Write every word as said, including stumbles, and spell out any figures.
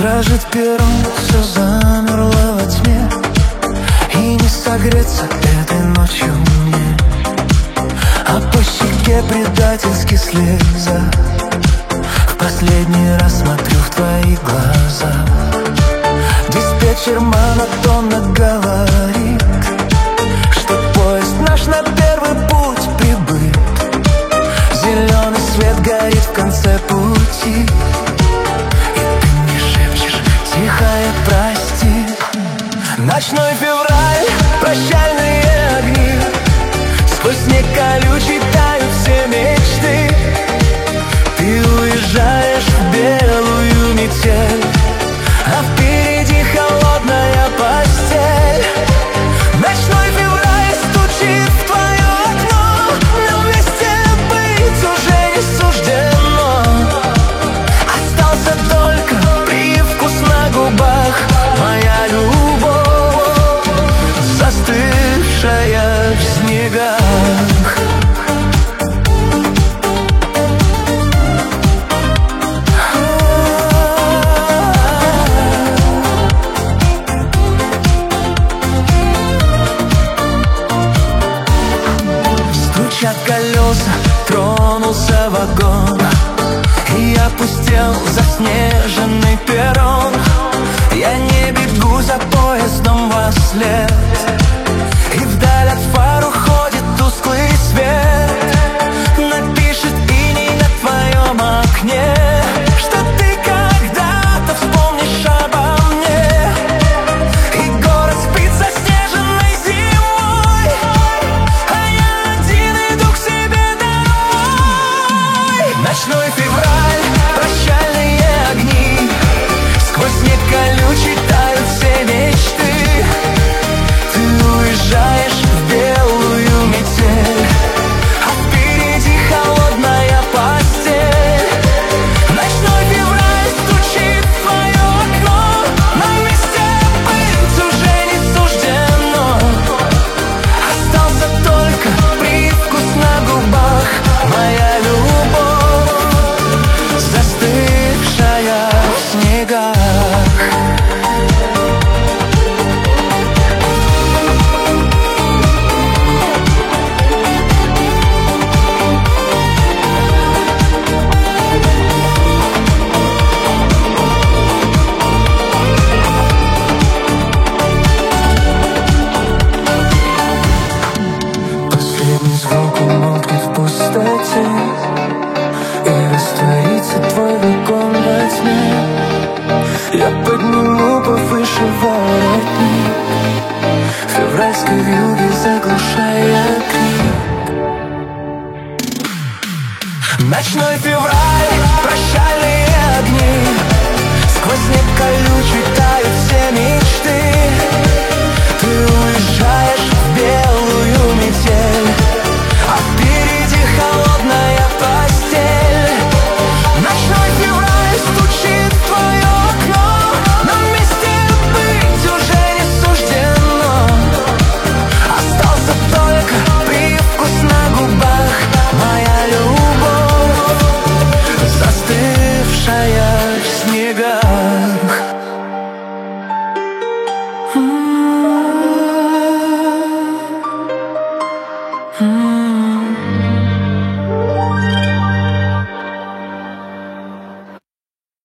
дрожит перрон, все замерло во тьме, и не согреться этой ночью мне. А по щеке предательски слеза. В последний раз смотрю в твои глаза. Диспетчер монотонно говорит, что поезд наш на первый путь прибыт. Зеленый свет горит в конце пути, и ты мне шепчешь тихое прости. Ночной февраль, прощальные огни, сквозь снег колючий тают все мечты. Ты уезжаешь в белую метель, а впереди холодная постель. Ночной февраль стучит в твое окно, но вместе быть уже не суждено. Остался только привкус на губах, моя любовь, застывшая в снегах. Стучат колеса, тронулся вагон, и опустел заснеженный перрон. Я не бегу за поездом вослед, и вдаль от фар уходит тусклый свет. Напишет иней на твоем окне, что ты когда-то вспомнишь обо мне. И город спит заснеженной зимой, а я один иду к себе домой. Ночной февраль, прощальные огни, сквозь снег колючий тают все мечты. Ты уезжаешь в белую метель, а впереди холодная постель. Ночной февраль стучит в твое окно, но вместе быть уже не суждено. Остался только привкус на губах, моя любовь, застывшая в снегах. Последний звук умолкнет в пустоте, и растворится твой вагон во тьме. Я подниму повыше воротник, февральской вьюги заглушая крик. Ночной февраль, прощальные огни, сквозь снег колючий тают все мечты. Ты уезжаешь в белую метель,